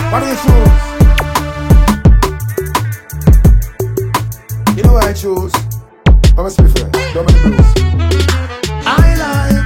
What do you choose? You know what I choose? I must be fair. Don't make the blues. I like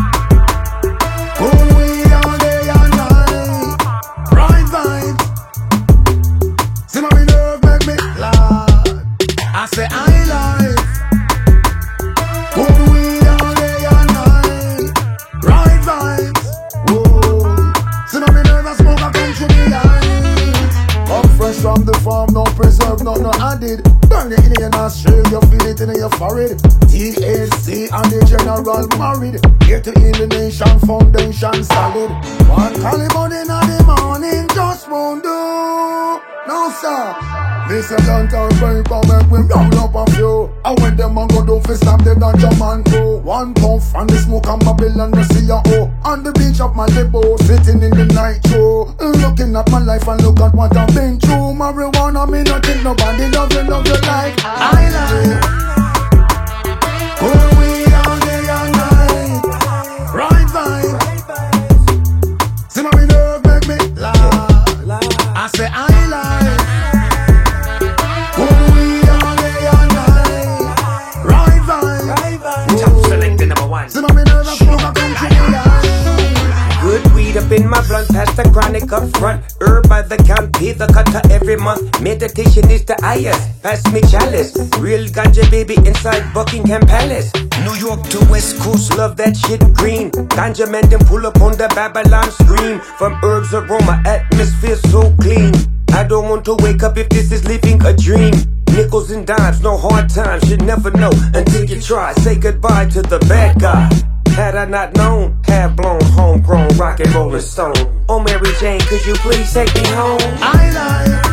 cool weed all day and night. Right vibes. See my nerve make me laugh. I say I like cool weed all day and night. Right vibes. Whoa. See my nerve I smoke a country delight. Come fresh from the farm, no preserve, no added. Burn it in your nostril, you feel it in your forehead. THC and the general married. Here to heal the nation, foundation solid. One caliber in the morning just won't do. No sir, this a downtown break, I'll make we roll up a few. I went them and go do for stop them down German crew. One puff and the smoke and Babylon the CIO. On the beach of Malibu, sitting in the night show. Looking at my life and look at what I've been through. Marijuana me not think nobody love you like I like. Cool weed all day and night. Right vibe. See my nerve make me laugh. I say I like. Cool weed all day and night. Right vibe. Top selector number one. See my nerve I smoke a country delight. Good weed up in my blunt, past the chronic up front. Herb by the count, pay the cutter every month. Meditation is the highest, pass me chalice. Real ganja baby inside Buckingham Palace. New York to West Coast, love that shit green. Ganja man them pull up on the Babylon scream. From herbs aroma, atmosphere so clean. I don't want to wake up if this is living a dream. Nickels and dimes, no hard times, you never know until you try. Say goodbye to the bad guy. Had I not known, had blown, homegrown, rock and rolling stone. Oh Mary Jane, could you please take me home? I like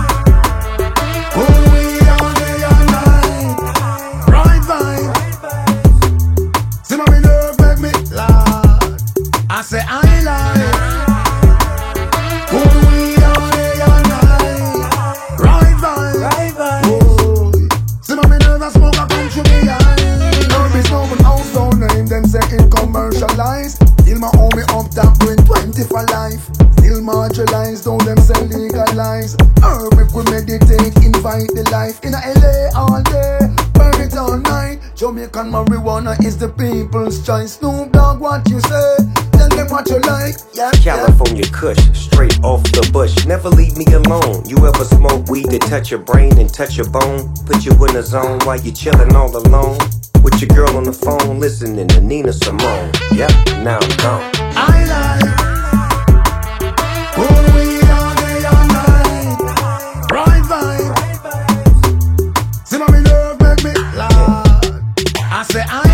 cool weed all day and night. Right vibe. See my nerve make me laugh. I say I like cool weed all day and night. Right vibe. Whoa. See my nerve I smoke a country behind. Herb is no one house don't name them say it commercialized. Still my homie up top doing 20 for life. Still marginalized, though them say legalize. Herb if we meditate, invite the life. In a LA all day, burn it all night. Jamaican marijuana is the people's choice. Snoop Dogg, what you say? Tell them what you like. Yeah, California Kush, straight off the bush. Never leave me alone. You ever smoke weed to touch your brain and touch your bone? Put you in a zone while you chillin' all alone. With your girl on the phone, listening to Nina Simone. Yep, now I'm gone. I like cool weed all day and night. Right vibe. See my nerve make me laugh. I say I